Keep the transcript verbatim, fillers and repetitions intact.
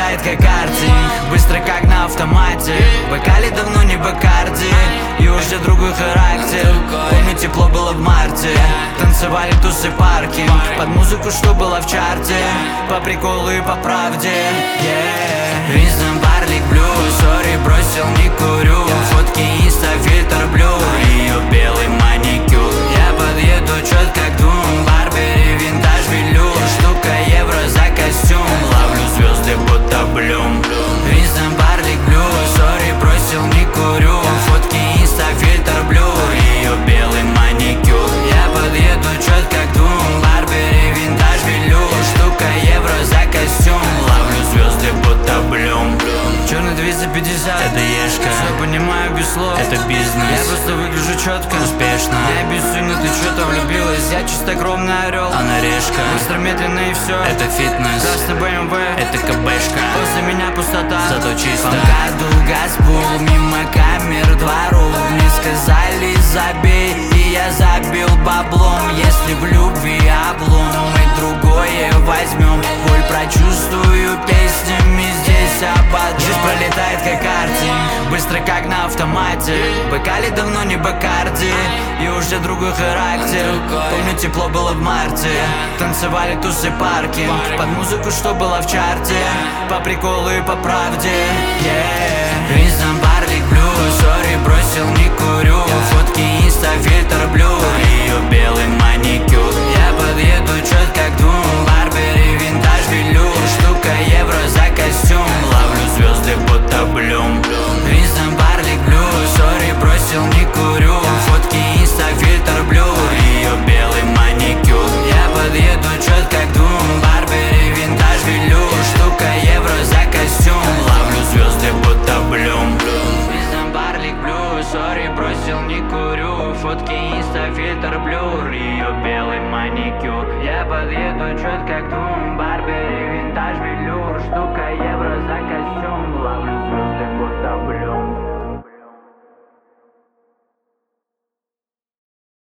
пролетает как картинг, быстро как на автомате. В бокале давно не Бакарди, и уже другой характер. Помню, тепло было в марте, танцевали тусы паркинг, под музыку, что было в чарте, по приколу и по правде. Yeah. Винстон Барлик Блю, сори, бросил, не курю. Фотки инста, фильтр блю, ее белый маникюр. Я подъеду четко к двум, Барбери, винтаж, велюр. Штука евро за костюм, ловлю звезды будто блюм. Винстон Барлик Блю, сори, бросил, не курю. Фотки инста, фильтр блю, ее белый маникюр. Я подъеду четко к двум, Барбери, винтаж, велюр. Штука евро за костюм, ловлю звезды будто блюм. Черный двести пятьдесят, это ешка. Все понимаю без слов, это бизнес. Я просто выгляжу четко, успешно. Я обессудно, ты что-то влюбилась. Я чистокровный орел, она решка. Быстро, медленно и все, это фитнес. Красный бэ эм вэ, это КБшка. После меня пустота, зато чисто. По МКАДу газбул, мимо камер дворов. Мне сказали забей, и я забил баблом. Если в любви облом, мы другое возьмем. Боль прочувствую песнями здесь обо. Жизнь пролетает как картинг, быстро как на автомате. В бокале давно не Бакарди, и уже другой характер. Помню, тепло было в марте, танцевали тусы паркинг, под музыку, что было в чарте, по приколу и по правде. Yeah. Винстон Барлик Блю, сори, бросил, не курю. Фотки инста, фильтр блю, ее белый маникюр. Я подъеду четко к двум, Барбери, винтаж, велюр. Штука евро за костюм, ловлю звезды будто блюм. Винстон Барлик Блю, сори, бросил, не курю. Фотки инста, фильтр блю, ее белый маникюр. Я подъеду четко к двум, Барбери, винтаж, велюр. Штука евро за костюм, ловлю звезды будто блюм. Винстон Барлик Блю, сори, бросил, не курю. Фотки инста, фильтр блюр, ее белый маникюр. Я подъеду четко к двум, Барбери,